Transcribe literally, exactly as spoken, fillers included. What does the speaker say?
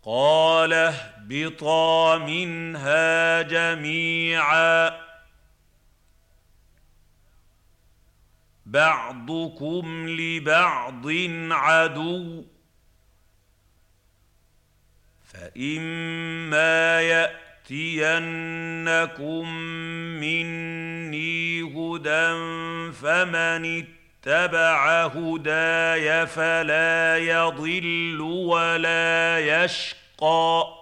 قال اهبطا منها جميعا بعضكم لبعض عدو فإما يأتينكم مني هدى فمن اتبع هداي فلا يضل ولا يشقى